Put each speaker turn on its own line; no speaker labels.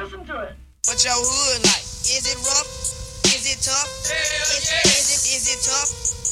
listen to it.
What your hood like? Is it rough? Is it tough? Is it tough?